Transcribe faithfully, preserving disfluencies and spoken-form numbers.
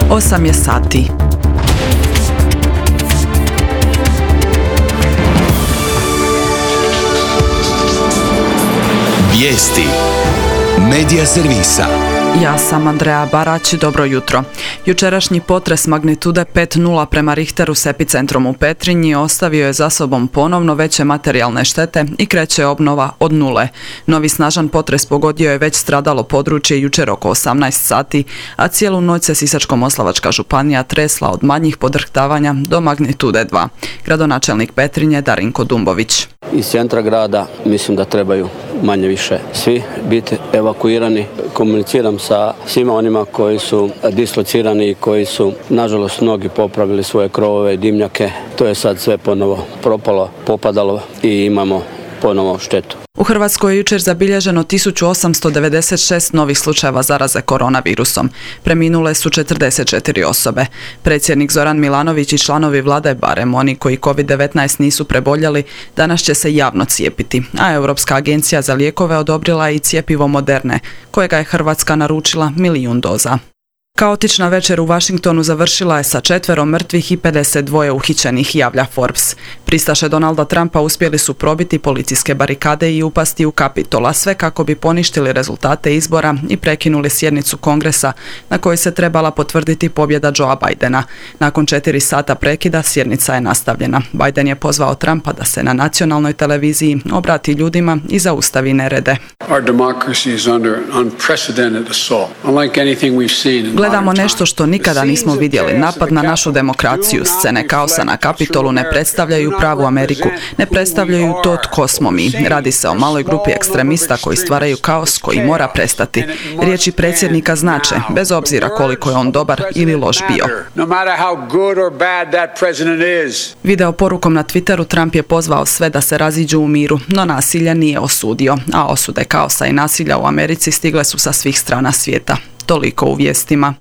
osam je sati. Vijesti Medija servisa. Ja sam Andreja Barać, dobro jutro. Jučerašnji potres magnitude pet zarez nula prema Richteru s epicentrom u Petrinji ostavio je za sobom ponovno veće materijalne štete i kreće obnova od nule. Novi snažan potres pogodio je već stradalo područje jučer oko osamnaest sati, a cijelu noć se Sisačko-moslavačka županija tresla od manjih podrhtavanja do magnitude dva. Gradonačelnik Petrinje Darinko Dumbović. Iz centra grada mislim da trebaju manje više svi biti evakuirani. Komuniciram sa svima onima koji su dislocirani i koji su nažalost mnogi popravili svoje krovove i dimnjake. To je sad sve ponovo propalo, popadalo i imamo ponovo štetu. U Hrvatskoj je jučer zabilježeno tisuću osamsto devedeset šest novih slučajeva zaraze koronavirusom. Preminule su četrdeset četiri osobe. Predsjednik Zoran Milanović i članovi vlade, barem oni koji kovid devetnaest nisu preboljeli, danas će se javno cijepiti, a Europska agencija za lijekove odobrila je i cjepivo Moderne, kojega je Hrvatska naručila milijun doza. Kaotična večer u Washingtonu završila je sa četvero mrtvih i pedeset dva uhićenih, javlja Forbes. Pristaše Donalda Trumpa uspjeli su probiti policijske barikade i upasti u Kapitol, a sve kako bi poništili rezultate izbora i prekinuli sjednicu Kongresa na kojoj se trebala potvrditi pobjeda Joea Bidena. Nakon četiri sata prekida sjednica je nastavljena. Biden je pozvao Trumpa da se na nacionalnoj televiziji obrati ljudima i zaustavi nerede. Our democracy is under unprecedented assault, unlike anything we've seen in Gledamo nešto što nikada nismo vidjeli. Napad na našu demokraciju, scene kaosa na Kapitolu ne predstavljaju pravu Ameriku, ne predstavljaju to tko smo mi. Radi se o maloj grupi ekstremista koji stvaraju kaos koji mora prestati. Riječi predsjednika znače, bez obzira koliko je on dobar ili loš bio. Video porukom na Twitteru Trump je pozvao sve da se raziđu u miru, no nasilje nije osudio, a osude kaosa i nasilja u Americi stigle su sa svih strana svijeta. Toliko u vijestima.